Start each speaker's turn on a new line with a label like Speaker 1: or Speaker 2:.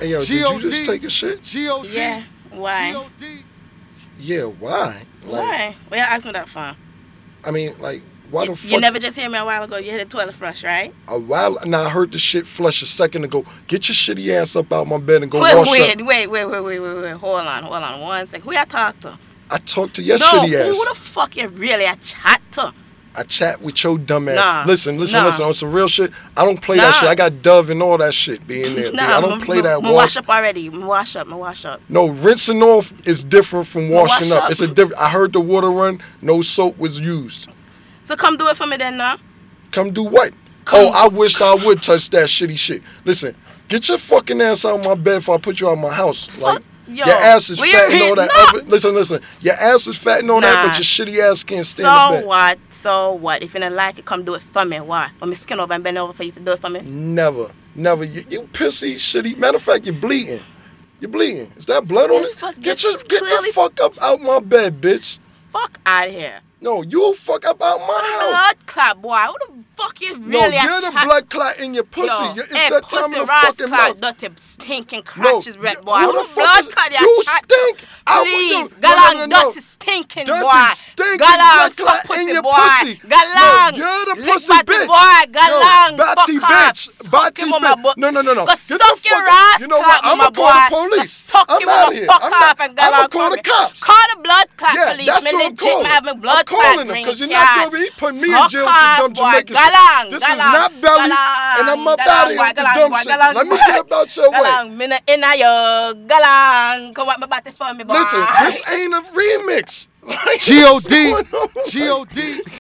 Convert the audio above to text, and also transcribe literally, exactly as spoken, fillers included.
Speaker 1: Hey, yo, did you just take a shit?
Speaker 2: G O D.
Speaker 3: Yeah. Why?
Speaker 2: G O D.
Speaker 1: Yeah, why? Like,
Speaker 3: Why? Well, you ask me that for?
Speaker 1: I mean, like, why the
Speaker 3: You,
Speaker 1: fuck?
Speaker 3: you never just hear me a while ago. You heard the toilet flush, right?
Speaker 1: A while, now I heard the shit flush a second ago. Get your shitty ass up out my bed and go
Speaker 3: Wait,
Speaker 1: wash
Speaker 3: wait,
Speaker 1: up.
Speaker 3: wait, wait, wait, wait, wait, wait. Hold on, hold on one second. Who you talk to?
Speaker 1: I talked to your
Speaker 3: no,
Speaker 1: shitty ass.
Speaker 3: who the fuck you really a chat to?
Speaker 1: I chat with your dumb ass.
Speaker 3: Nah.
Speaker 1: Listen, listen,
Speaker 3: Nah.
Speaker 1: listen. On some real shit, I don't play
Speaker 3: Nah.
Speaker 1: that shit. I got Dove and all that shit being there.
Speaker 3: Nah,
Speaker 1: I don't
Speaker 3: m-
Speaker 1: play
Speaker 3: m-
Speaker 1: that
Speaker 3: m-
Speaker 1: wash.
Speaker 3: wash up already. M- Wash up, m- wash up.
Speaker 1: No, rinsing off is different from washing
Speaker 3: wash
Speaker 1: up.
Speaker 3: up.
Speaker 1: It's a different. I heard the water run. No soap was used.
Speaker 3: So come do it for me then, now.
Speaker 1: Come do what?
Speaker 3: Come-
Speaker 1: Oh, I wish I would touch that shitty shit. Listen, get your fucking ass out of my bed before I put you out of my house. Like,
Speaker 3: yo,
Speaker 1: your ass is
Speaker 3: we
Speaker 1: fat and all
Speaker 3: ain't-
Speaker 1: that
Speaker 3: no.
Speaker 1: other. Listen, listen. Your ass is fat and all that,
Speaker 3: Nah.
Speaker 1: but your shitty ass can't stand
Speaker 3: So
Speaker 1: the bed.
Speaker 3: what? So what? If you don't like it, come do it for me. Why? Want me skin over and bend over for you to do it for me?
Speaker 1: Never, never. You, you pissy, shitty. Matter of fact, you're bleeding. You're bleeding. Is that blood on
Speaker 3: Yeah,
Speaker 1: it?
Speaker 3: fuck,
Speaker 1: Get
Speaker 3: yeah,
Speaker 1: your get
Speaker 3: clearly-
Speaker 1: the fuck up out my bed, bitch.
Speaker 3: Fuck out of here.
Speaker 1: No, you fuck up out my house.
Speaker 3: Blood clot, boy. Who the fuck you
Speaker 1: No,
Speaker 3: really
Speaker 1: you're
Speaker 3: a
Speaker 1: the
Speaker 3: chat-
Speaker 1: blood clot in your pussy.
Speaker 3: Yo,
Speaker 1: You- it's
Speaker 3: hey,
Speaker 1: that
Speaker 3: pussy
Speaker 1: time of the
Speaker 3: ras
Speaker 1: fucking
Speaker 3: clot,
Speaker 1: month.
Speaker 3: dirty stinking
Speaker 1: No,
Speaker 3: crotches red
Speaker 1: you-
Speaker 3: boy.
Speaker 1: who
Speaker 3: Who
Speaker 1: the
Speaker 3: the
Speaker 1: fuck
Speaker 3: blood
Speaker 1: is-
Speaker 3: clot
Speaker 1: you
Speaker 3: you chat to?
Speaker 1: stink. I would
Speaker 3: Please,
Speaker 1: do-
Speaker 3: go
Speaker 1: no, no,
Speaker 3: along,
Speaker 1: no, no.
Speaker 3: dirty stinking
Speaker 1: Dirty
Speaker 3: boy.
Speaker 1: stinking
Speaker 3: Go along,
Speaker 1: blood clot
Speaker 3: suck pussy
Speaker 1: in your
Speaker 3: boy.
Speaker 1: pussy.
Speaker 3: Go along,
Speaker 1: No, you're the
Speaker 3: lick
Speaker 1: pussy
Speaker 3: body
Speaker 1: bitch.
Speaker 3: boy. Go
Speaker 1: Yo,
Speaker 3: along,
Speaker 1: Batty
Speaker 3: fuck
Speaker 1: bitch.
Speaker 3: off. Suck
Speaker 1: Batty
Speaker 3: him on my
Speaker 1: bitch.
Speaker 3: butt.
Speaker 1: No, no, no, no.
Speaker 3: Go
Speaker 1: Get the
Speaker 3: suck your
Speaker 1: fuck-
Speaker 3: ass,
Speaker 1: You know what?
Speaker 3: clot,
Speaker 1: I'm
Speaker 3: my
Speaker 1: gonna call the
Speaker 3: boy.
Speaker 1: police.
Speaker 3: Go suck
Speaker 1: I'm
Speaker 3: him
Speaker 1: out
Speaker 3: on
Speaker 1: here.
Speaker 3: fuck
Speaker 1: I'm
Speaker 3: off
Speaker 1: not-
Speaker 3: and go
Speaker 1: I'm gonna
Speaker 3: along
Speaker 1: call
Speaker 3: for
Speaker 1: the
Speaker 3: me.
Speaker 1: cops.
Speaker 3: Call the blood clot
Speaker 1: Yeah,
Speaker 3: police.
Speaker 1: that's
Speaker 3: Me
Speaker 1: what I'm
Speaker 3: legit, me
Speaker 1: calling.
Speaker 3: have my blood
Speaker 1: I'm
Speaker 3: clot
Speaker 1: calling them
Speaker 3: green
Speaker 1: because you're not
Speaker 3: card.
Speaker 1: gonna be putting me in
Speaker 3: Fuck
Speaker 1: jail with
Speaker 3: off,
Speaker 1: some dumb
Speaker 3: boy.
Speaker 1: Jamaican
Speaker 3: Go
Speaker 1: shit.
Speaker 3: along,
Speaker 1: This
Speaker 3: go
Speaker 1: is
Speaker 3: along,
Speaker 1: not belly,
Speaker 3: go along,
Speaker 1: and I'm
Speaker 3: go
Speaker 1: up
Speaker 3: along,
Speaker 1: out of here
Speaker 3: boy,
Speaker 1: with
Speaker 3: go
Speaker 1: the
Speaker 3: along,
Speaker 1: dumb
Speaker 3: boy,
Speaker 1: shit.
Speaker 3: go along,
Speaker 1: Let me
Speaker 3: boy.
Speaker 1: get up out your
Speaker 3: Go
Speaker 1: way.
Speaker 3: along, me not in a yo. Go along, come at my body for me, boy.
Speaker 1: Listen, this ain't a remix. Like,
Speaker 2: G O
Speaker 1: what's
Speaker 2: D.
Speaker 1: going on?
Speaker 2: G O D.